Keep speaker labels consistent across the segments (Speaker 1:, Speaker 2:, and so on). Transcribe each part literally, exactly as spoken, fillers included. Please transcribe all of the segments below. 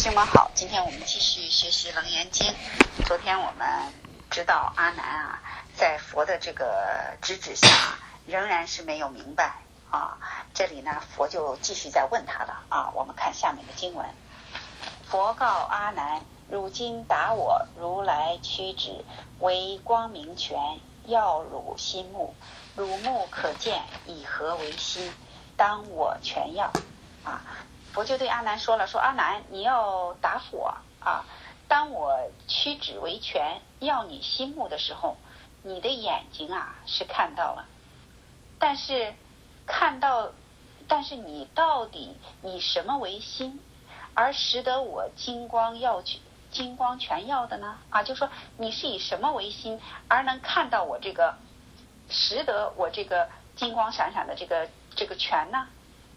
Speaker 1: 兄们好，今天我们继续学习《楞严经》。昨天我们知道阿难啊，在佛的这个指指下，仍然是没有明白啊。这里呢，佛就继续在问他了啊。我们看下面的经文：佛告阿难：汝今答我，如来屈指，为光明权，耀汝心目，汝目可见，以何为心？当我全要啊。佛就对阿难说了，说阿难，你要答复我啊！当我屈指为拳，要你心目的时候，你的眼睛啊是看到了，但是看到，但是你到底以什么为心，而使得我金光耀金光全耀的呢？啊，就说你是以什么为心，而能看到我这个，使得我这个金光闪闪的这个这个拳呢？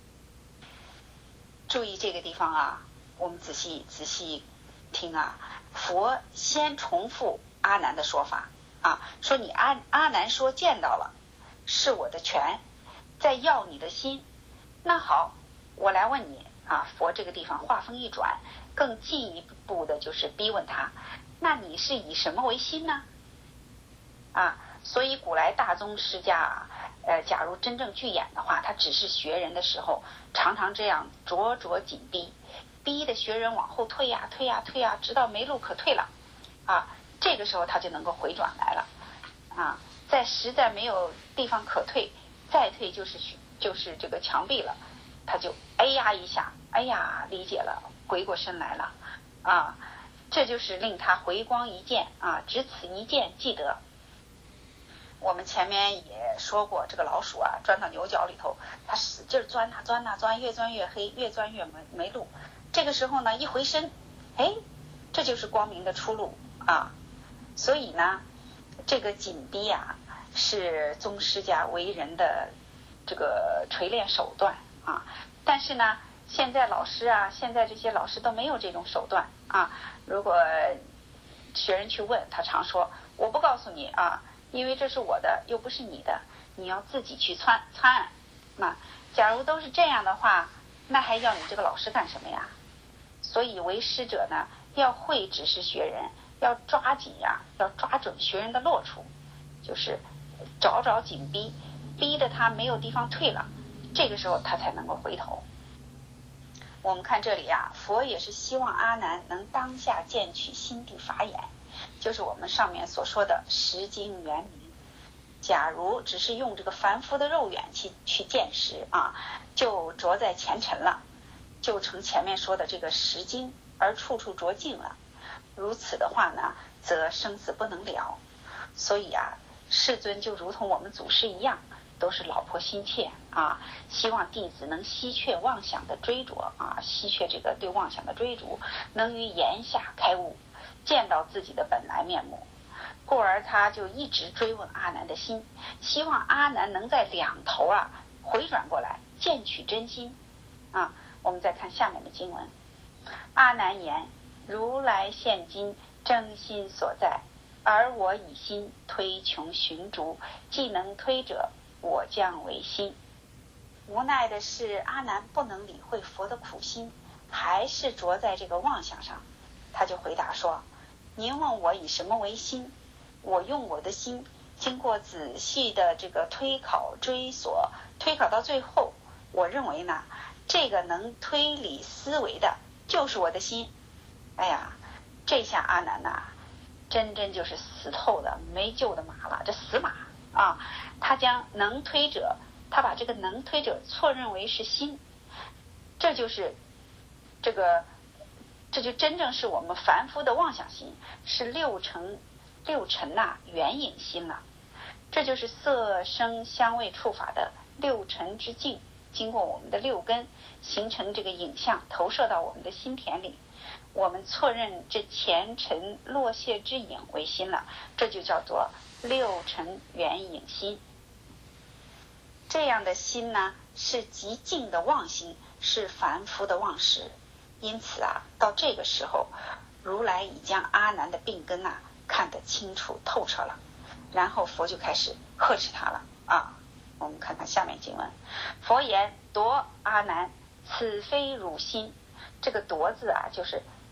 Speaker 1: 注意这个地方啊，我们仔细仔细听啊。佛先重复阿难的说法啊，说你阿阿难说见到了，是我的权，在要你的心。那好，我来问你啊。佛这个地方话锋一转，更进一步的就是逼问他，那你是以什么为心呢？啊，所以古来大宗师家啊。呃，假如真正去演的话，他只是学人的时候，常常这样灼灼紧逼，逼的学人往后退呀、啊、退呀、啊、退呀、啊，直到没路可退了，啊，这个时候他就能够回转来了，啊，在实在没有地方可退，再退就是就是这个墙壁了，他就哎呀一下，哎呀理解了，回过身来了，啊，这就是令他回光一见啊，只此一见即得。我们前面也说过，这个老鼠啊钻到牛角里头，它使劲钻呐钻呐钻，越钻越黑，越钻越没没路。这个时候呢，一回身，哎，这就是光明的出路啊。所以呢，这个紧逼啊，是宗师家为人的这个锤炼手段啊。但是呢，现在老师啊，现在这些老师都没有这种手段啊。如果学人去问他，常说我不告诉你啊。因为这是我的，又不是你的，你要自己去参参。那假如都是这样的话，那还要你这个老师干什么呀？所以为师者呢，要会指示学人，要抓紧呀、啊，要抓准学人的落处，就是找找紧逼，逼得他没有地方退了，这个时候他才能够回头。我们看这里啊，佛也是希望阿难能当下见取心地法眼。就是我们上面所说的识经圆明。假如只是用这个凡夫的肉眼去去见识啊，就着在前尘了，就成前面说的这个识经而处处着境了。如此的话呢，则生死不能了。所以啊，世尊就如同我们祖师一样，都是老婆心切啊，希望弟子能希却妄想的追逐啊，希却这个对妄想的追逐，能于言下开悟。见到自己的本来面目，故而他就一直追问阿难的心，希望阿难能在两头啊回转过来，见取真心啊。我们再看下面的经文：阿难言：如来现今真心所在，而我以心推穷寻逐，既能推者，我将为心。无奈的是，阿难不能理会佛的苦心，还是着在这个妄想上。他就回答说：您问我以什么为心，我用我的心经过仔细的这个推考追索，推考到最后，我认为呢，这个能推理思维的就是我的心。哎呀，这下阿难呐、啊，真真就是死透的没救的马了，这死马啊！他将能推者，他把这个能推者错认为是心，这就是这个这就真正是我们凡夫的妄想心，是六尘六尘呐、啊、缘影心了。这就是色声香味触法的六尘之境，经过我们的六根形成这个影像，投射到我们的心田里，我们错认这前尘落谢之影为心了，这就叫做六尘缘影心。这样的心呢，是极静的妄心，是凡夫的妄识。因此啊，到这个时候，如来已将阿难的病根啊看得清楚透彻了，然后佛就开始呵斥他了啊。我们看看下面经文：佛言：夺阿难，此非汝心。这个夺字啊，就是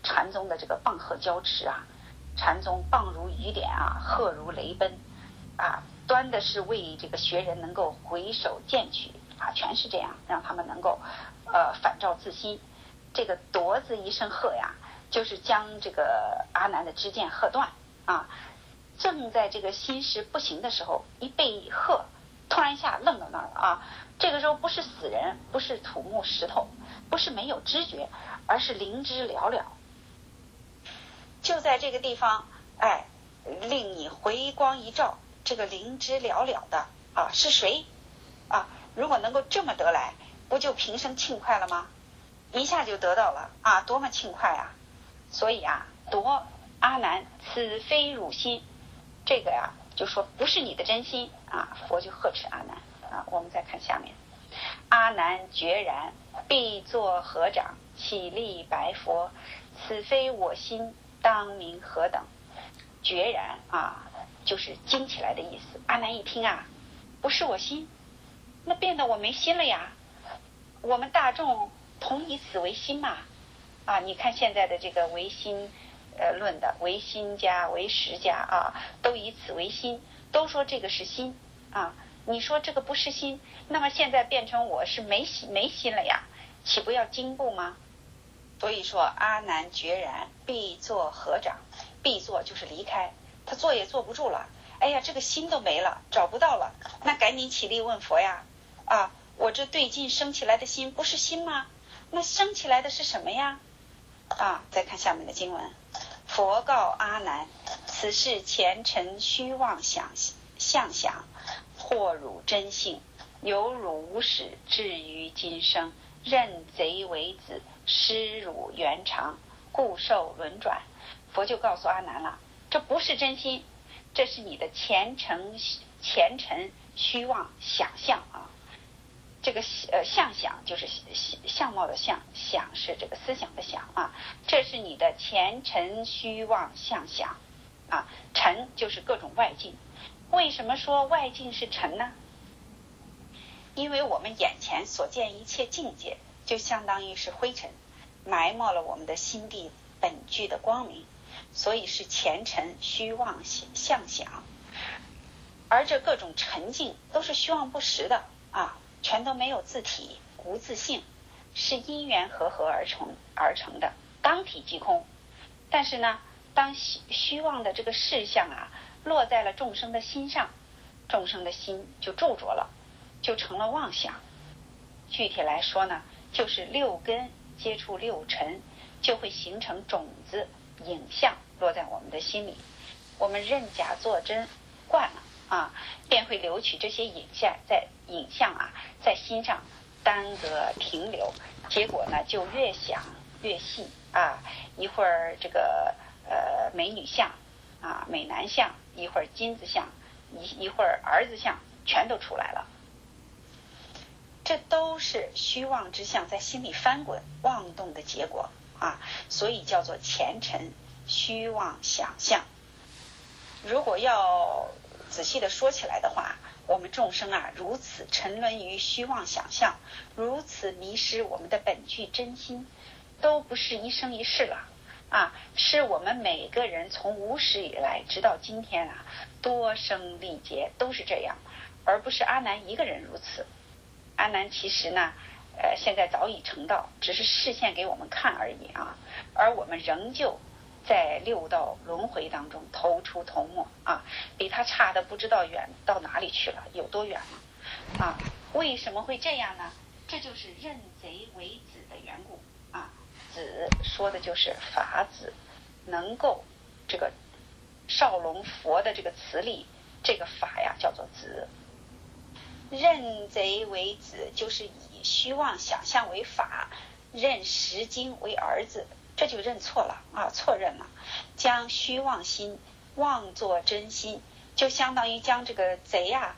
Speaker 1: 禅宗的这个棒喝交持啊，禅宗棒如雨点啊，喝如雷奔啊，端的是为这个学人能够回首见取啊，全是这样，让他们能够呃反照自心。这个夺字一声喝呀，就是将这个阿难的支箭喝断啊。正在这个心识不行的时候，一被喝，突然一下愣到那儿了啊！这个时候不是死人，不是土木石头，不是没有知觉，而是灵知了了。就在这个地方，哎，令你回光一照，这个灵知了了的啊，是谁啊？如果能够这么得来，不就平生轻快了吗？一下就得到了啊，多么轻快啊！所以啊，夺阿难，此非汝心。这个呀，就说不是你的真心啊，佛就呵斥阿难啊。我们再看下面，阿难决然，必作合掌，起立白佛，此非我心，当名何等？决然啊，就是惊起来的意思。阿难一听啊，不是我心，那变得我没心了呀。我们大众同以此为心嘛啊！你看现在的这个唯心呃论的唯心家、唯识家啊，都以此为心，都说这个是心啊。你说这个不是心，那么现在变成我是没心没心了呀，岂不要惊怖吗？所以说阿难决然，必作合掌，必作就是离开，他坐也坐不住了。哎呀，这个心都没了，找不到了，那赶紧起立问佛呀！啊，我这对劲升起来的心不是心吗？那升起来的是什么呀？啊，再看下面的经文，佛告阿难：此是前尘虚妄想相想，惑汝真性，有汝无始，至于今生，认贼为子，失汝原常，故受轮转。佛就告诉阿难了，这不是真心，这是你的前尘前尘虚妄想象啊。这个呃相想就是相貌的相，想是这个思想的想啊，这是你的前尘虚妄相想啊。尘就是各种外境，为什么说外境是尘呢？因为我们眼前所见一切境界，就相当于是灰尘，埋没了我们的心地本具的光明，所以是前尘虚妄相想。而这各种尘境都是虚妄不实的啊。全都没有自体，无自性，是因缘和合而成而成的，当体即空。但是呢，当虚虚妄的这个事项啊，落在了众生的心上，众生的心就著着了，就成了妄想。具体来说呢，就是六根接触六尘，就会形成种子影像落在我们的心里。我们认假作真惯了啊，便会留取这些影像，在影像啊，在心上耽搁停留，结果呢就越想越细啊，一会儿这个呃美女像啊，美男像，一会儿金子像，一一会儿儿子像，全都出来了。这都是虚妄之相在心里翻滚妄动的结果啊，所以叫做前尘虚妄想象。如果要仔细的说起来的话，我们众生啊，如此沉沦于虚妄想象，如此迷失我们的本具真心，都不是一生一世了啊，是我们每个人从无始以来直到今天啊，多生历劫都是这样，而不是阿难一个人如此。阿难其实呢呃，现在早已成道，只是示现给我们看而已啊，而我们仍旧在六道轮回当中头出头没啊，比他差的不知道远到哪里去了，有多远了啊？为什么会这样呢？这就是认贼为子的缘故啊。子说的就是法子，能够这个少龙佛的这个慈力，这个法呀叫做子。认贼为子，就是以虚妄想象为法，认实经为儿子，这就认错了啊，错认了，将虚妄心妄作真心，就相当于将这个贼啊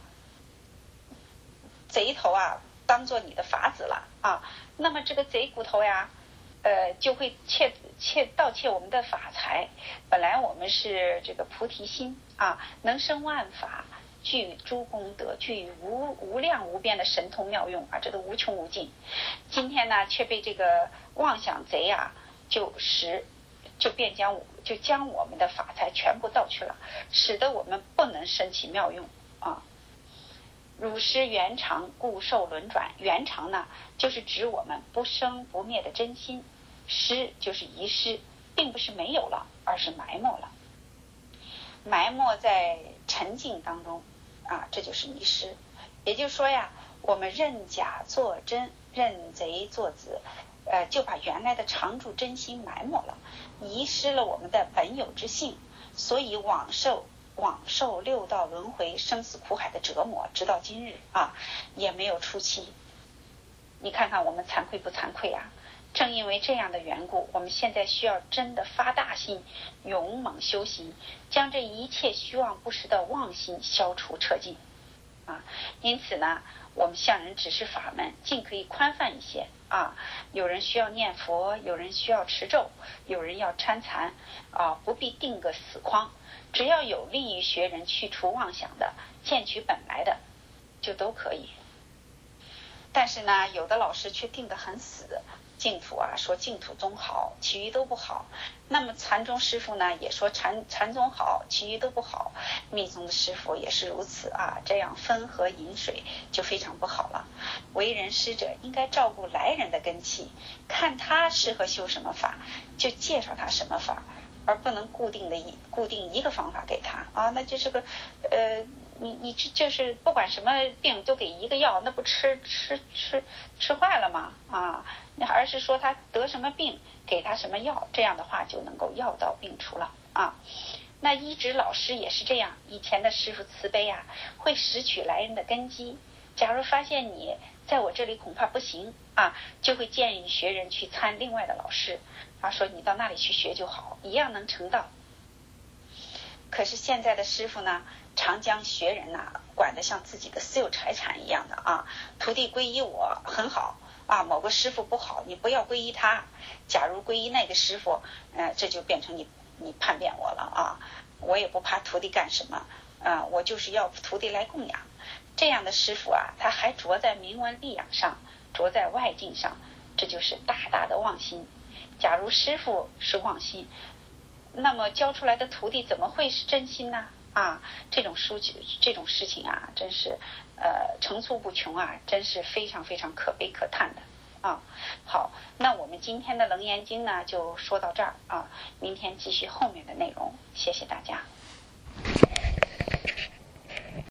Speaker 1: 贼头啊当做你的法子了啊。那么这个贼骨头呀呃就会窃窃盗窃我们的法财。本来我们是这个菩提心啊，能生万法，具诸功德，具无无量无边的神通妙用啊，这都无穷无尽。今天呢却被这个妄想贼啊就使就便将就将我们的法财全部盗去了，使得我们不能生起妙用啊。汝师圆常，故受轮转。圆常呢，就是指我们不生不灭的真心；失就是遗失，并不是没有了，而是埋没了，埋没在沉静当中啊，这就是遗失。也就是说呀，我们认假作真，认贼作子，呃，就把原来的常住真心埋没了，遗失了我们的本有之性，所以往受往受六道轮回生死苦海的折磨，直到今日啊，也没有出期。你看看我们惭愧不惭愧啊？正因为这样的缘故，我们现在需要真的发大心，勇猛修行，将这一切虚妄不实的妄心消除彻尽啊。因此呢，我们向人指示法门，尽可以宽泛一些啊。有人需要念佛，有人需要持咒，有人要参禅啊，不必定个死框，只要有利于学人去除妄想的，见取本来的，就都可以。但是呢，有的老师却定得很死，净土啊说净土宗好，其余都不好。那么禅宗师父呢也说禅禅宗好，其余都不好。密宗的师父也是如此啊，这样分河饮水就非常不好了。为人师者应该照顾来人的根器，看他适合修什么法，就介绍他什么法，而不能固定的一固定一个方法给他啊，那就是个呃。你你就是不管什么病都给一个药，那不吃吃吃吃坏了吗？啊，而是说他得什么病，给他什么药，这样的话就能够药到病除了啊。那医治老师也是这样，以前的师父慈悲啊，会拾取来人的根基。假如发现你在我这里恐怕不行啊，就会建议学人去参另外的老师啊，说你到那里去学就好，一样能成道。可是现在的师父呢，常将学人呐、啊、管得像自己的私有财产一样的啊，徒弟皈依我很好啊，某个师父不好，你不要皈依他。假如皈依那个师父，呃，这就变成你你叛变我了啊！我也不怕徒弟干什么，啊、呃，我就是要徒弟来供养。这样的师父啊，他还着在名闻利养上，着在外境上，这就是大大的妄心。假如师父是妄心，那么教出来的徒弟怎么会是真心呢？啊，这种书这种事情啊，真是呃层出不穷啊，真是非常非常可悲可叹的啊。好，那我们今天的楞严经呢就说到这儿啊，明天继续后面的内容，谢谢大家。